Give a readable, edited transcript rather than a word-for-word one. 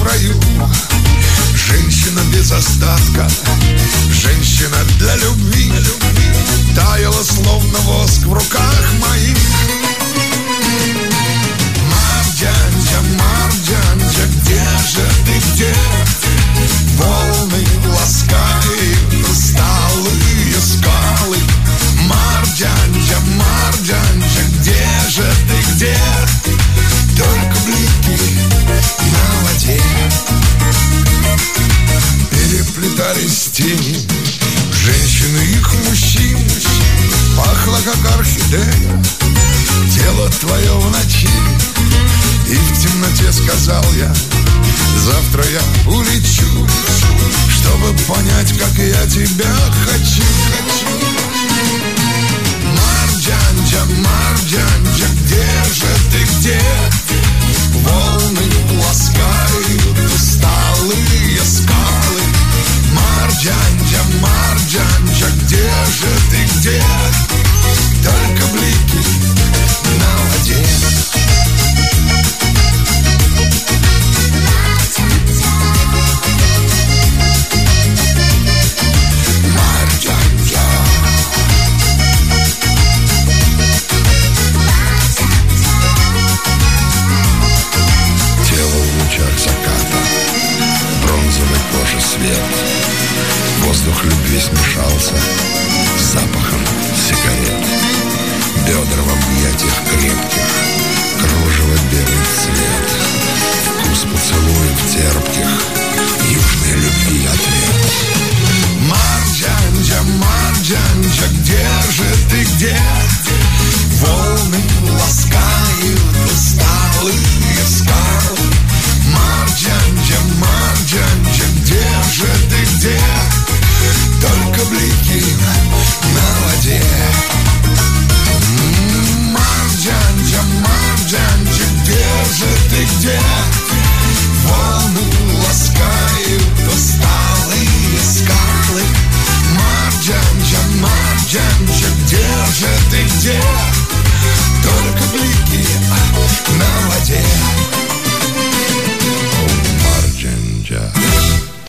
в раю. Женщина без остатка, женщина для любви, таяла словно воск в руках моих. Марджанджа, Марджанджа, где же ты, где? Волны ласкают усталые скалы. Марджанджа, Марджанджа, где же ты, где? Только блики на воде. Переплетались тени женщин и их мужчин. Пахло, как орхидея, тело твое в ночи. И в темноте сказал я: завтра я улечу, чтобы понять, как я тебя хочу. Марджанджа, Марджанджа, где же ты, где? Волны ласкают усталые скалы. Марджанджа, Марджанджа, где же ты, где? Только блики на воде. Свет. Воздух любви смешался с запахом сигарет. Бедра в объятиях крепких, кружево белый цвет.